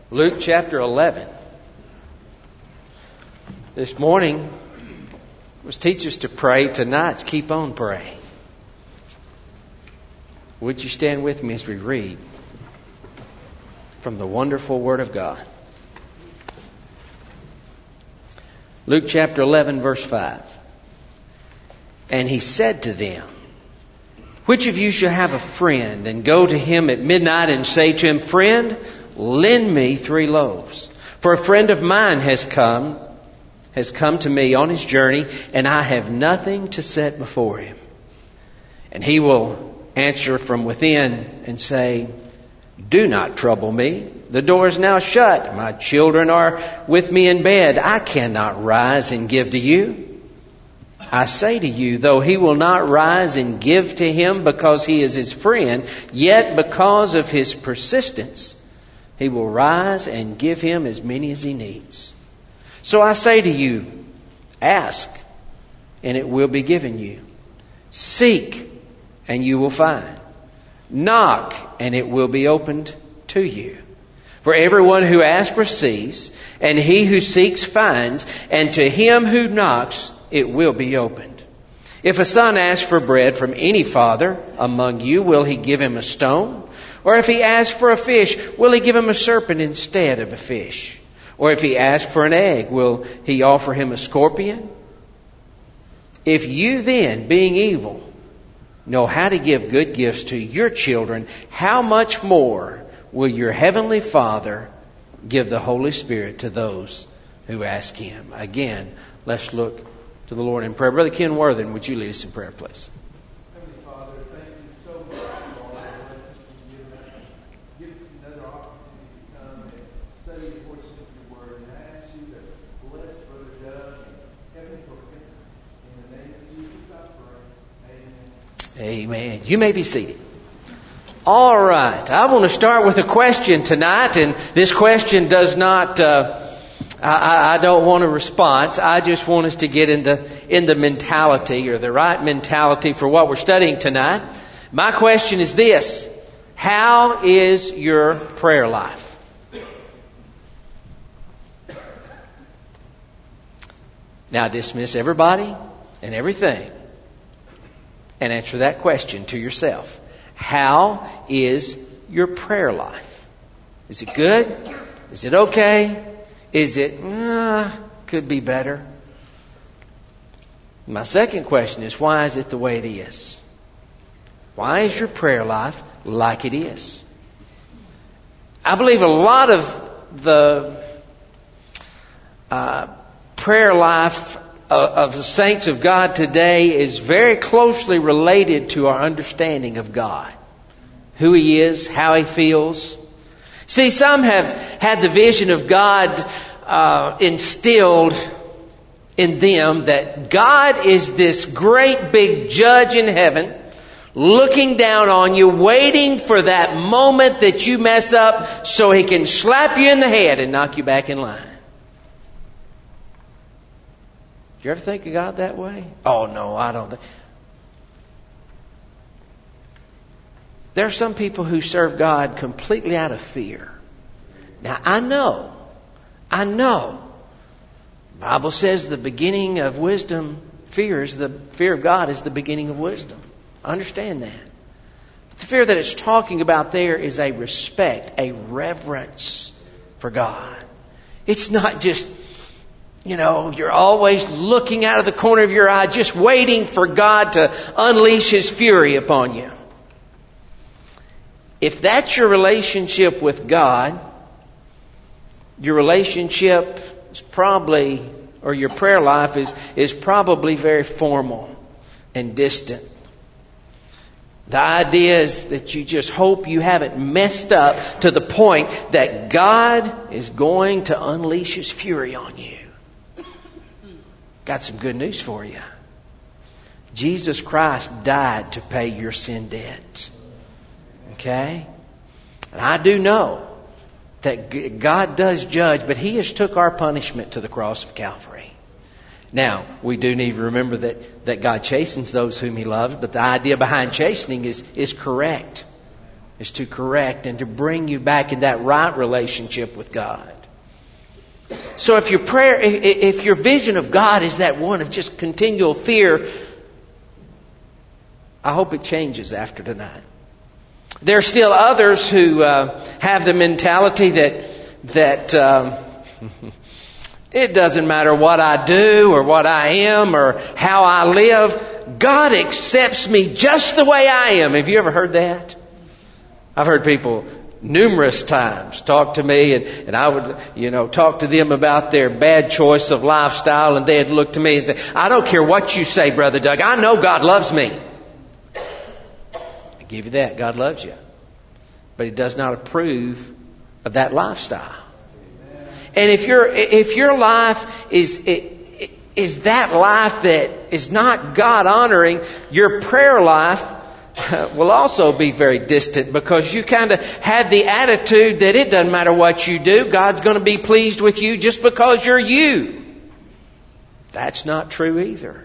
Luke chapter 11. This morning was teach us to pray. Tonight's keep on praying. Would you stand with me as we read from the wonderful Word of God? Luke chapter 11 verse 5. And he said to them, which of you shall have a friend and go to him at midnight and say to him, Friend, lend me 3 loaves. For a friend of mine has come to me on his journey, and I have nothing to set before him. And he will answer from within and say, Do not trouble me. The door is now shut. My children are with me in bed. I cannot rise and give to you. I say to you, though he will not rise and give to him because he is his friend, yet because of his persistence, he will rise and give him as many as he needs. So I say to you, ask, and it will be given you. Seek, and you will find. Knock, and it will be opened to you. For everyone who asks receives, and he who seeks finds, and to him who knocks it will be opened. If a son asks for bread from any father among you, will he give him a stone? Or if he asks for a fish, will he give him a serpent instead of a fish? Or if he asks for an egg, will he offer him a scorpion? If you then, being evil, know how to give good gifts to your children, how much more will your heavenly Father give the Holy Spirit to those who ask him? Again, let's look to the Lord in prayer. Brother Ken Worthen, would you lead us in prayer, please? Heavenly Father, thank you so much for all the blessings you've given us. Give us another opportunity to come and study a portion of your word. And I ask you to bless Brother Doug and Kevin Cookman. In the name of Jesus, I pray. Amen. Amen. You may be seated. All right. I want to start with a question tonight, and this question does not... I don't want a response. I just want us to get in the mentality, or the right mentality for what we're studying tonight. My question is this: how is your prayer life? Now dismiss everybody and everything and answer that question to yourself. How is your prayer life? Is it good? Is it okay? Is it, could be better? My second question is, why is it the way it is? Why is your prayer life like it is? I believe a lot of the prayer life of the saints of God today is very closely related to our understanding of God. Who He is, how He feels. See, some have had the vision of God instilled in them that God is this great big judge in heaven, looking down on you, waiting for that moment that you mess up so He can slap you in the head and knock you back in line. Did you ever think of God that way? Oh, no, I don't think. There are some people who serve God completely out of fear. Now, I know. The Bible says the beginning of wisdom, fear of God is the beginning of wisdom. I understand that. But the fear that it's talking about there is a respect, a reverence for God. It's not just, you're always looking out of the corner of your eye, just waiting for God to unleash His fury upon you. If that's your relationship with God, your relationship is probably, or your prayer life is probably very formal and distant. The idea is that you just hope you haven't messed up to the point that God is going to unleash His fury on you. Got some good news for you. Jesus Christ died to pay your sin debt. Okay? And I do know that God does judge, but He has took our punishment to the cross of Calvary. Now, we do need to remember that God chastens those whom He loves, but the idea behind chastening is correct. is to correct and to bring you back in that right relationship with God. So if your prayer, if your vision of God is that one of just continual fear, I hope it changes after tonight. There are still others who have the mentality that it doesn't matter what I do or what I am or how I live. God accepts me just the way I am. Have you ever heard that? I've heard people numerous times talk to me, and I would, talk to them about their bad choice of lifestyle, and they'd look to me and say, I don't care what you say, Brother Doug. I know God loves me. I give you that. God loves you. But He does not approve of that lifestyle. And if your life is that life that is not God honoring, your prayer life will also be very distant, because you kind of had the attitude that it doesn't matter what you do, God's going to be pleased with you just because you're you. That's not true either.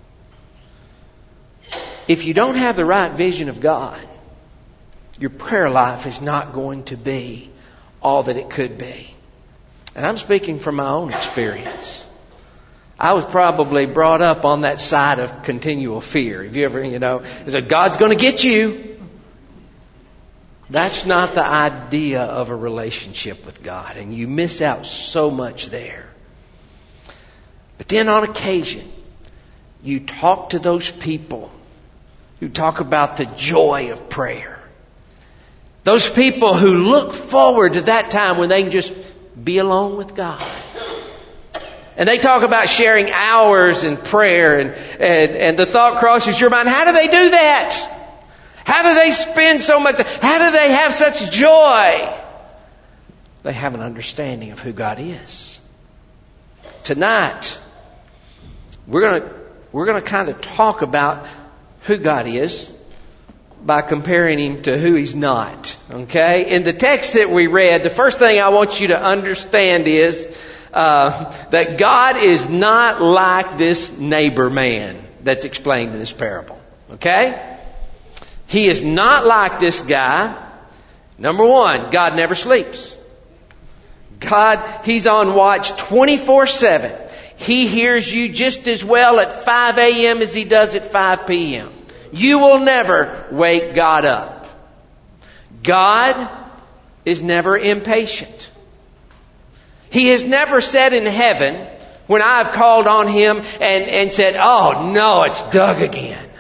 If you don't have the right vision of God, your prayer life is not going to be all that it could be. And I'm speaking from my own experience. I was probably brought up on that side of continual fear. Have you ever, said, God's going to get you. That's not the idea of a relationship with God. And you miss out so much there. But then on occasion, you talk to those people who talk about the joy of prayer. Those people who look forward to that time when they can just be alone with God. And they talk about sharing hours in prayer, and the thought crosses your mind, how do they do that? How do they spend so much? How do they have such joy? They have an understanding of who God is. Tonight, we're going to kind of talk about who God is by comparing Him to who He's not. Okay? In the text that we read, the first thing I want you to understand is that God is not like this neighbor man that's explained in this parable. Okay? He is not like this guy. Number one, God never sleeps. God, He's on watch 24/7. He hears you just as well at 5 a.m. as He does at 5 p.m. You will never wake God up. God is never impatient. He has never said in heaven, when I've called on Him and said, oh no, it's Doug again.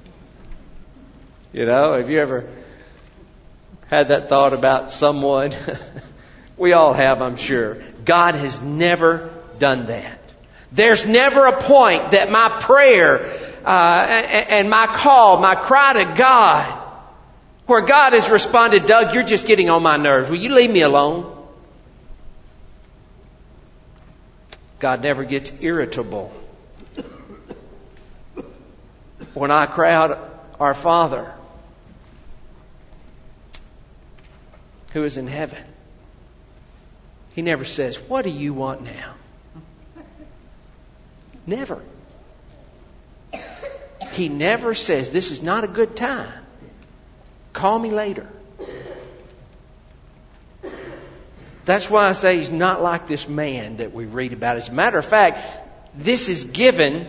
Have you ever had that thought about someone? We all have, I'm sure. God has never done that. There's never a point that my prayer and my call, my cry to God, where God has responded, Doug, you're just getting on my nerves. Will you leave me alone? God never gets irritable. When I cry out, Our Father, who is in heaven, He never says, what do you want now? Never. He never says, this is not a good time. Call me later. That's why I say He's not like this man that we read about. As a matter of fact, this is given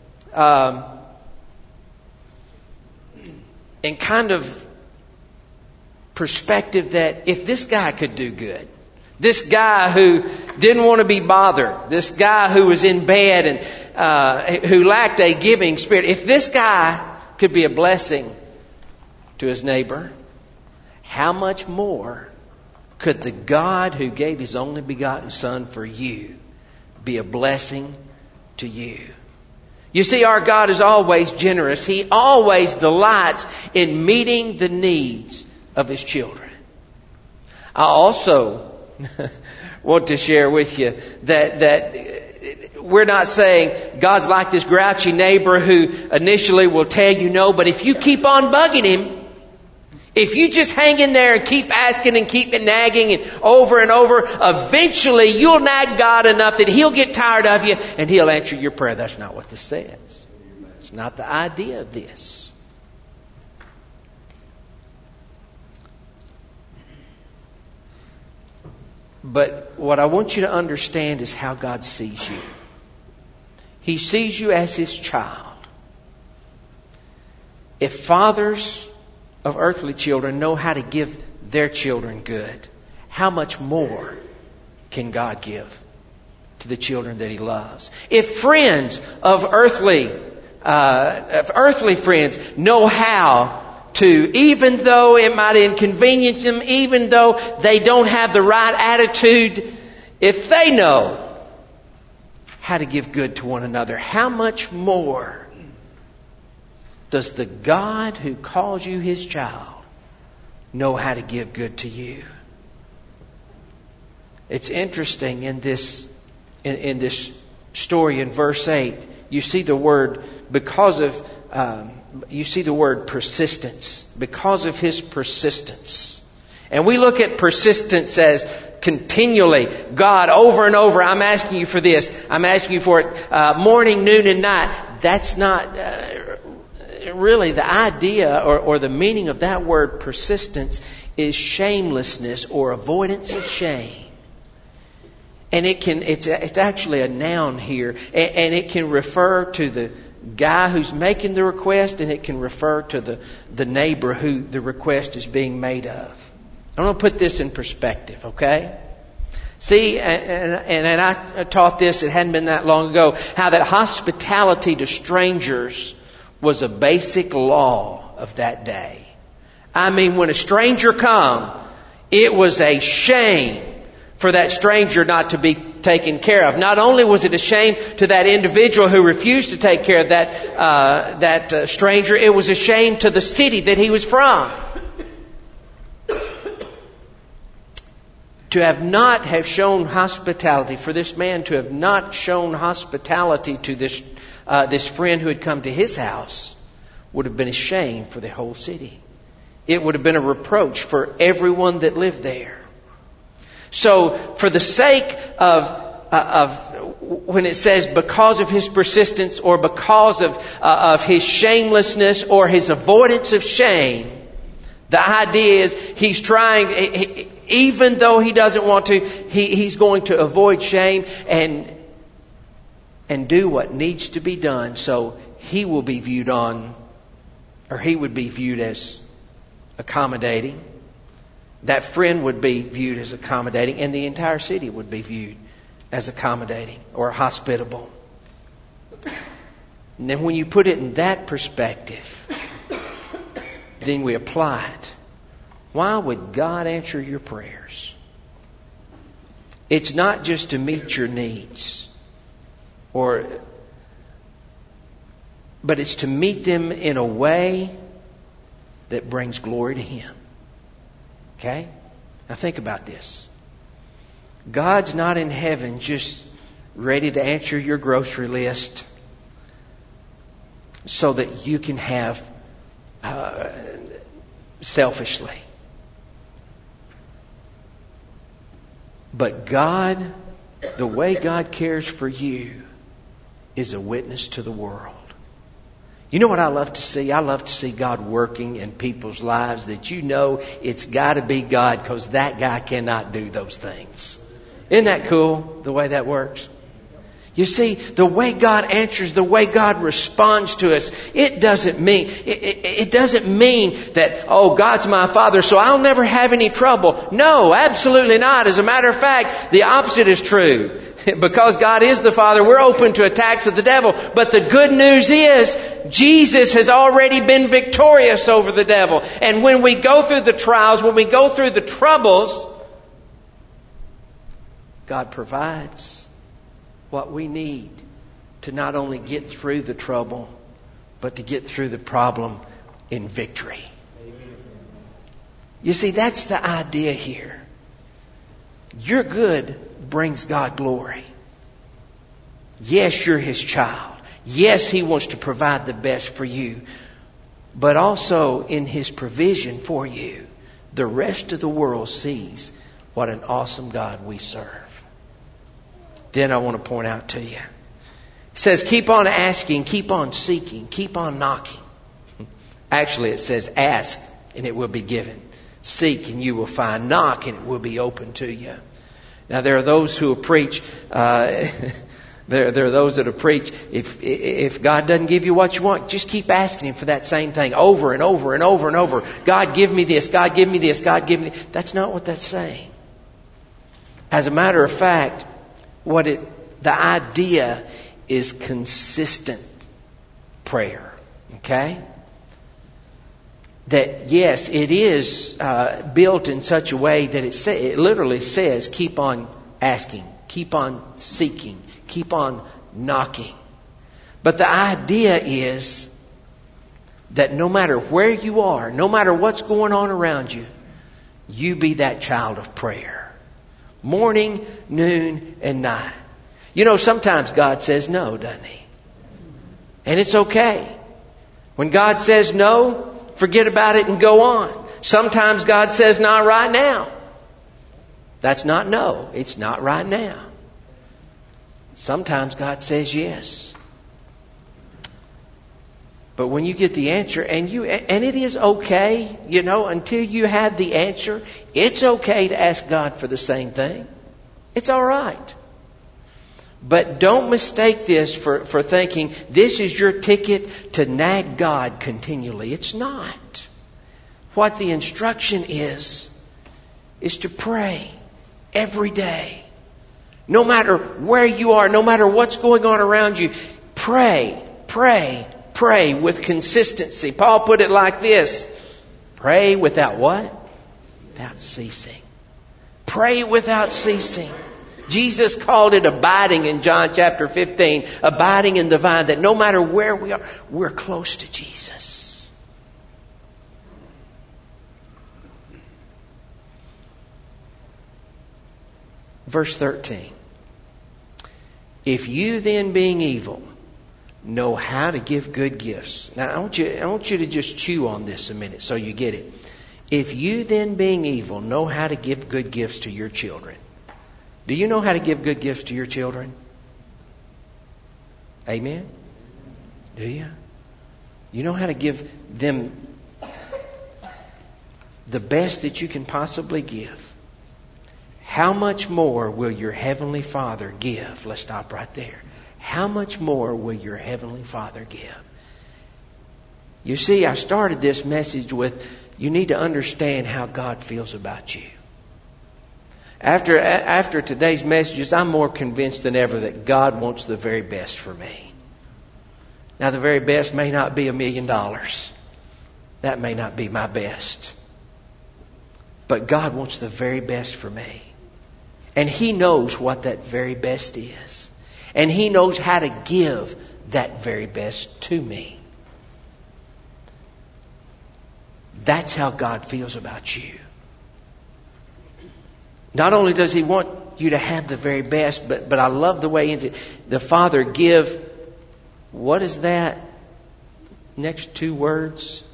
in kind of perspective that if this guy could do good, this guy who didn't want to be bothered, this guy who was in bed and who lacked a giving spirit, if this guy could be a blessing to his neighbor, how much more could the God who gave His only begotten Son for you be a blessing to you? You see, our God is always generous. He always delights in meeting the needs of His children. I also want to share with you that we're not saying God's like this grouchy neighbor who initially will tell you no, but if you keep on bugging Him, if you just hang in there and keep asking and keep nagging and over, eventually you'll nag God enough that He'll get tired of you and He'll answer your prayer. That's not what this says. It's not the idea of this. But what I want you to understand is how God sees you. He sees you as His child. If fathers of earthly children know how to give their children good, how much more can God give to the children that He loves? If friends of earthly friends know how to, even though it might inconvenience them, even though they don't have the right attitude, if they know how to give good to one another, how much more does the God who calls you His child know how to give good to you? It's interesting in this story in verse 8, you see the word you see the word persistence. Because of His persistence. And we look at persistence as continually, God, over and over, I'm asking you for this. I'm asking you for it morning, noon, and night. That's not really the idea or the meaning of that word persistence is shamelessness or avoidance of shame. And it's actually a noun here. And it can refer to the guy who's making the request, and it can refer to the neighbor who the request is being made of. I'm going to put this in perspective, okay? See, and I taught this, it hadn't been that long ago, how that hospitality to strangers was a basic law of that day. I mean, when a stranger come, it was a shame for that stranger not to be taken care of. Not only was it a shame to that individual who refused to take care of that stranger, it was a shame to the city that he was from. To have shown hospitality, for this man to have not shown hospitality to this friend who had come to his house, would have been a shame for the whole city. It would have been a reproach for everyone that lived there. So, for the sake of when it says because of his persistence or because of his shamelessness or his avoidance of shame, the idea is he's trying, even though he doesn't want to, he's going to avoid shame and do what needs to be done, so he will be viewed he would be viewed as accommodating. That friend would be viewed as accommodating, and the entire city would be viewed as accommodating or hospitable. And then when you put it in that perspective, then we apply it. Why would God answer your prayers? It's not just to meet your needs, but it's to meet them in a way that brings glory to Him. Okay? Now think about this. God's not in heaven just ready to answer your grocery list so that you can have selfishly. But God, the way God cares for you is a witness to the world. You know what I love to see? I love to see God working in people's lives that you know it's got to be God, because that guy cannot do those things. Isn't that cool, the way that works? You see, the way God answers, the way God responds to us, it doesn't mean that, oh, God's my Father, so I'll never have any trouble. No, absolutely not. As a matter of fact, the opposite is true. Because God is the Father, we're open to attacks of the devil. But the good news is, Jesus has already been victorious over the devil. And when we go through the trials, when we go through the troubles, God provides what we need to not only get through the trouble, but to get through the problem in victory. You see, that's the idea here. Your good brings God glory. Yes, you're His child. Yes, He wants to provide the best for you. But also in His provision for you, the rest of the world sees what an awesome God we serve. Then I want to point out to you. It says, keep on asking, keep on seeking, keep on knocking. Actually, it says, ask and it will be given. Seek and you will find. Knock and it will be open to you. Now, there are those who preach, there are those that will preach, if God doesn't give you what you want, just keep asking Him for that same thing over and over and over and over. God, give me this. God, give me this. God, give me this. That's not what that's saying. As a matter of fact, the idea is consistent prayer. Okay? That, yes, it is built in such a way that it literally says, keep on asking, keep on seeking, keep on knocking. But the idea is that no matter where you are, no matter what's going on around you, you be that child of prayer. Morning, noon, and night. You know, sometimes God says no, doesn't He? And it's okay. When God says no, forget about it and go on. Sometimes God says not right now. That's not no. It's not right now. Sometimes God says yes. But when you get the answer, and it is okay, until you have the answer, it's okay to ask God for the same thing. It's all right. But don't mistake this for thinking this is your ticket to nag God continually. It's not. What the instruction is to pray every day. No matter where you are, no matter what's going on around you, pray, pray, pray with consistency. Paul put it like this. Pray without what? Without ceasing. Pray without ceasing. Jesus called it abiding in John chapter 15. Abiding in the vine. That no matter where we are, we're close to Jesus. Verse 13. If you then, being evil, know how to give good gifts. Now I want you to just chew on this a minute so you get it. If you then, being evil, know how to give good gifts to your children. Do you know how to give good gifts to your children? Amen? Do you? You know how to give them the best that you can possibly give. How much more will your Heavenly Father give? Let's stop right there. How much more will your Heavenly Father give? You see, I started this message with, you need to understand how God feels about you. After today's messages, I'm more convinced than ever that God wants the very best for me. Now, the very best may not be $1 million. That may not be my best. But God wants the very best for me. And He knows what that very best is. And He knows how to give that very best to me. That's how God feels about you. Not only does He want you to have the very best, but I love the way the Father give. What is that? Next two words.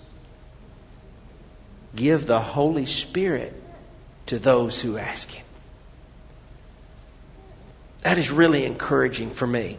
Give the Holy Spirit to those who ask Him. That is really encouraging for me.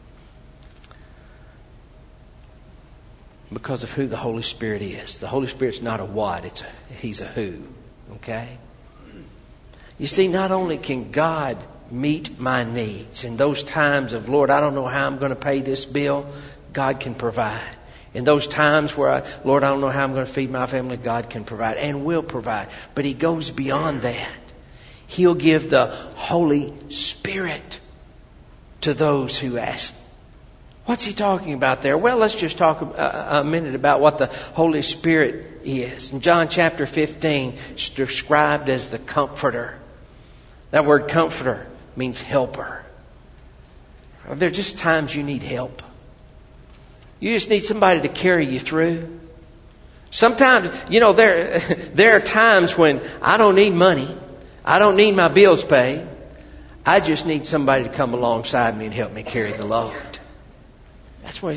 Because of who the Holy Spirit is. The Holy Spirit's not a what, He's a who. Okay? You see, not only can God meet my needs in those times of, Lord, I don't know how I'm going to pay this bill, God can provide. In those times where, Lord, I don't know how I'm going to feed my family, God can provide and will provide. But He goes beyond that. He'll give the Holy Spirit to those who ask. What's He talking about there? Well, let's just talk a minute about what the Holy Spirit is. In John chapter 15, it's described as the Comforter. That word comforter means helper. There are just times you need help. You just need somebody to carry you through. Sometimes, there are times when I don't need money. I don't need my bills paid. I just need somebody to come alongside me and help me carry the load. That's what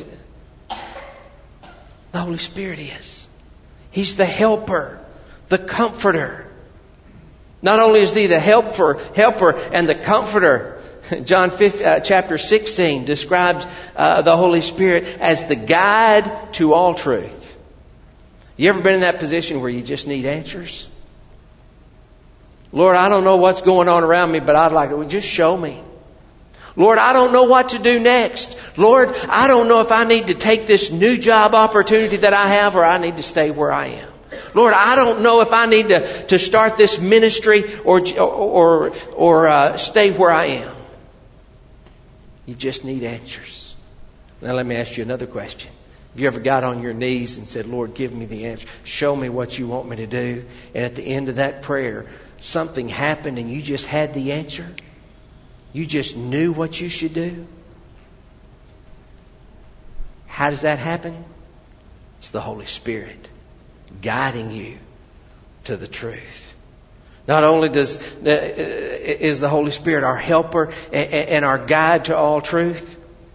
the Holy Spirit is. He's the helper, the comforter. Not only is He the helper and the comforter, John chapter 16 describes the Holy Spirit as the guide to all truth. You ever been in that position where you just need answers? Lord, I don't know what's going on around me, but I'd like it. Just show me. Lord, I don't know what to do next. Lord, I don't know if I need to take this new job opportunity that I have or I need to stay where I am. Lord, I don't know if I need to start this ministry or stay where I am. You just need answers. Now let me ask you another question. Have you ever got on your knees and said, Lord, give me the answer. Show me what you want me to do. And at the end of that prayer, something happened and you just had the answer? You just knew what you should do? How does that happen? It's the Holy Spirit guiding you to the truth. Not only is the Holy Spirit our helper and our guide to all truth,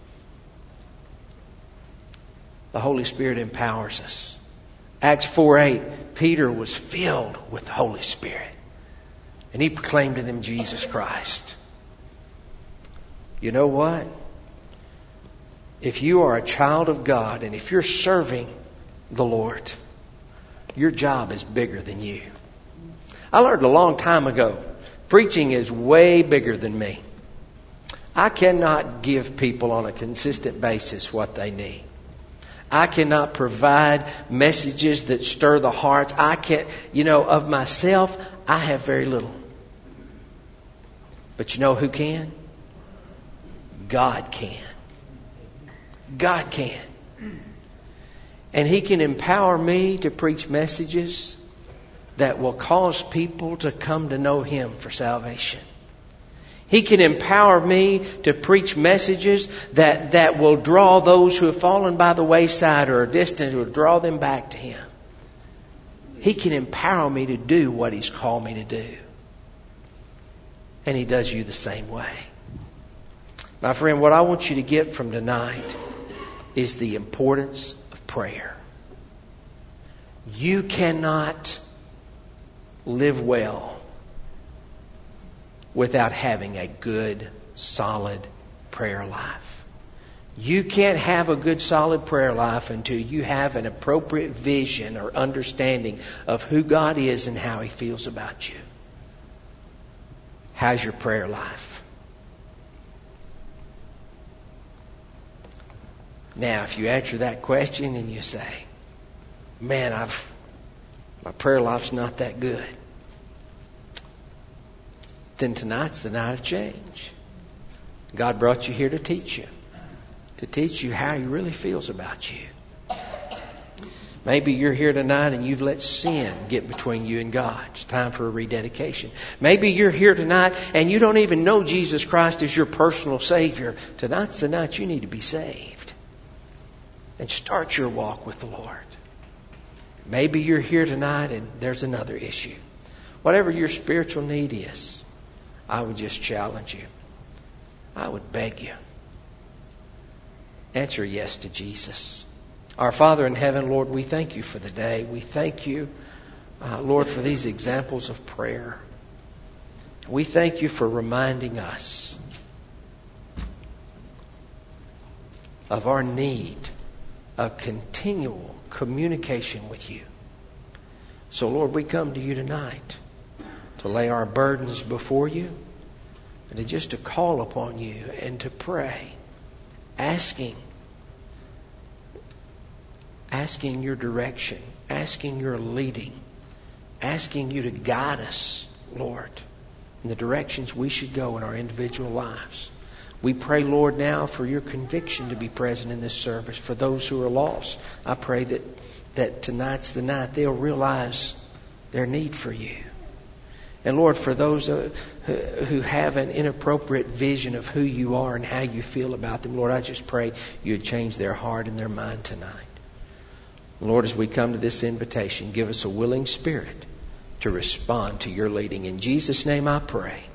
the Holy Spirit empowers us. Acts 4:8, Peter was filled with the Holy Spirit. And he proclaimed to them Jesus Christ. You know what? If you are a child of God and if you're serving the Lord, your job is bigger than you. I learned a long time ago, preaching is way bigger than me. I cannot give people on a consistent basis what they need. I cannot provide messages that stir the hearts. I can't, of myself, I have very little. But you know who can? God can. God can. And He can empower me to preach messages that will cause people to come to know Him for salvation. He can empower me to preach messages that will draw those who have fallen by the wayside or are distant, will draw them back to Him. He can empower me to do what He's called me to do. And He does you the same way. My friend, what I want you to get from tonight is the importance of prayer. You cannot live well without having a good, solid prayer life. You can't have a good, solid prayer life until you have an appropriate vision or understanding of who God is and how He feels about you. How's your prayer life? Now, if you answer that question and you say, man, my prayer life's not that good, then tonight's the night of change. God brought you here to teach you how He really feels about you. Maybe you're here tonight and you've let sin get between you and God. It's time for a rededication. Maybe you're here tonight and you don't even know Jesus Christ as your personal Savior. Tonight's the night you need to be saved and start your walk with the Lord. Maybe you're here tonight and there's another issue. Whatever your spiritual need is, I would just challenge you. I would beg you. Answer yes to Jesus. Our Father in heaven, Lord, we thank You for the day. We thank You, Lord, for these examples of prayer. We thank You for reminding us of our need of continual communication with You. So, Lord, we come to You tonight to lay our burdens before You and just to call upon You and to pray, asking Your direction, asking Your leading, asking You to guide us, Lord, in the directions we should go in our individual lives. We pray, Lord, now for Your conviction to be present in this service for those who are lost. I pray that tonight's the night they'll realize their need for You. And Lord, for those who have an inappropriate vision of who You are and how You feel about them, Lord, I just pray You would change their heart and their mind tonight. Lord, as we come to this invitation, give us a willing spirit to respond to Your leading. In Jesus' name I pray.